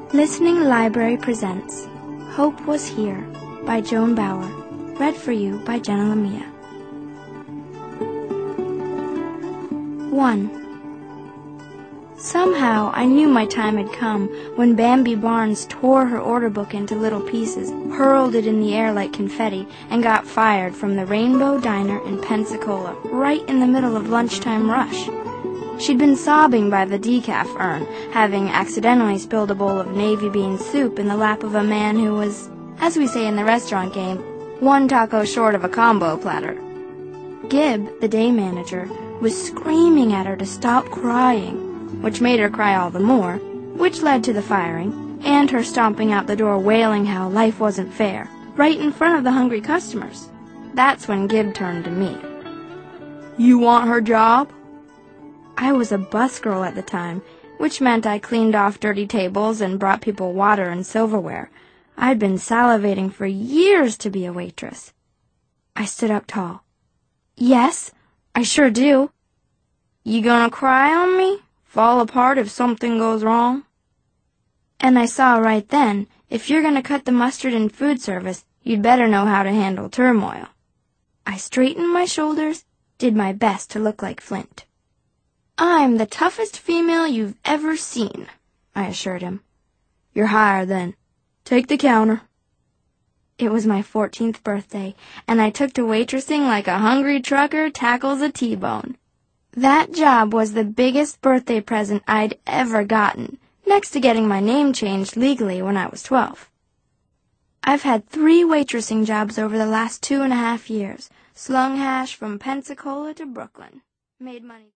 Listening Library presents Hope Was Here by Joan Bauer, read for you by Jenna Lamia. 1. Somehow I knew my time had come when Bambi Barnes tore her order book into little pieces, hurled it in the air like confetti, and got fired from the Rainbow Diner in Pensacola right in the middle of lunchtime rush. She'd been sobbing by the decaf urn, having accidentally spilled a bowl of navy bean soup in the lap of a man who was, as we say in the restaurant game, one taco short of a combo platter. Gib, the day manager, was screaming at her to stop crying, which made her cry all the more, which led to the firing, and her stomping out the door wailing how life wasn't fair, right in front of the hungry customers. That's when Gib turned to me. "You want her job?" I was a busgirl at the time, which meant I cleaned off dirty tables and brought people water and silverware. I'd been salivating for years to be a waitress. I stood up tall. "Yes, I sure do." "You gonna cry on me? Fall apart if something goes wrong?" And I saw right then, if you're gonna cut the mustard in food service, you'd better know how to handle turmoil. I straightened my shoulders, did my best to look like Flint. "I'm the toughest female you've ever seen," I assured him. "You're hired then. Take the counter." It was my 14th birthday, and I took to waitressing like a hungry trucker tackles a T-bone. That job was the biggest birthday present I'd ever gotten, next to getting my name changed legally when I was 12. I've had 3 waitressing jobs over the last 2.5 years, slung hash from Pensacola to Brooklyn. Made money.